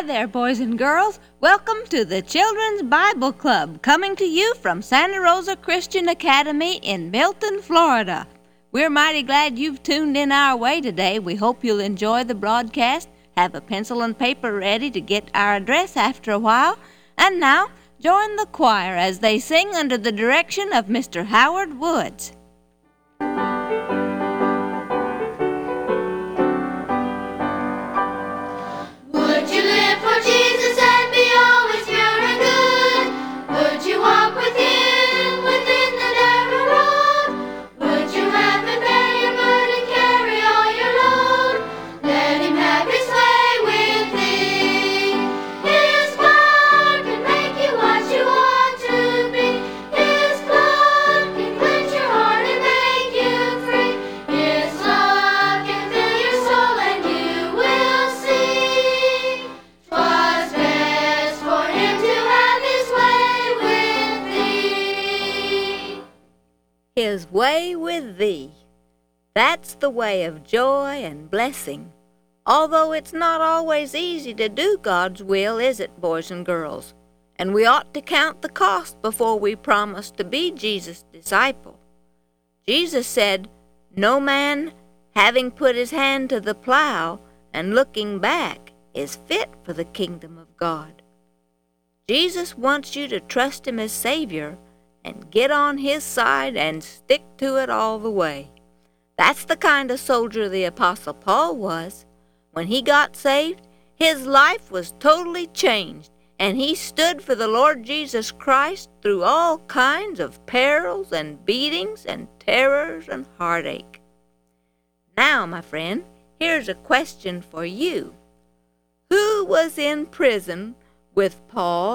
there, boys and girls. Welcome to the Children's Bible Club, coming to you from Santa Rosa Christian Academy in Milton, Florida. We're mighty glad you've tuned in our way today. We hope you'll enjoy the broadcast. Have a pencil and paper ready to get our address after a while. And now, join the choir as they sing under the direction of Mr. Howard Woods. Would you live for Jesus and be always pure and good? Would you walk with Him within the narrow road? Would you have Him bear your burden, carry all your load? Let Him have His way with thee. His power can make you what you want to be. His blood can cleanse your heart and make you free. His love can fill your soul and you will see. 'Twas best for Him to have His way with thee. His way with thee. That's the way of joy and blessing. Although it's not always easy to do God's will, is it, boys and girls? And we ought to count the cost before we promise to be Jesus' disciple. Jesus said, "No man, having put his hand to the plow and looking back, is fit for the kingdom of God." Jesus wants you to trust Him as Savior and get on His side and stick to it all the way. That's the kind of soldier the Apostle Paul was. When he got saved, his life was totally changed, and he stood for the Lord Jesus Christ through all kinds of perils and beatings and terrors and heartache. Now, my friend, here's a question for you. Who was in prison with Paul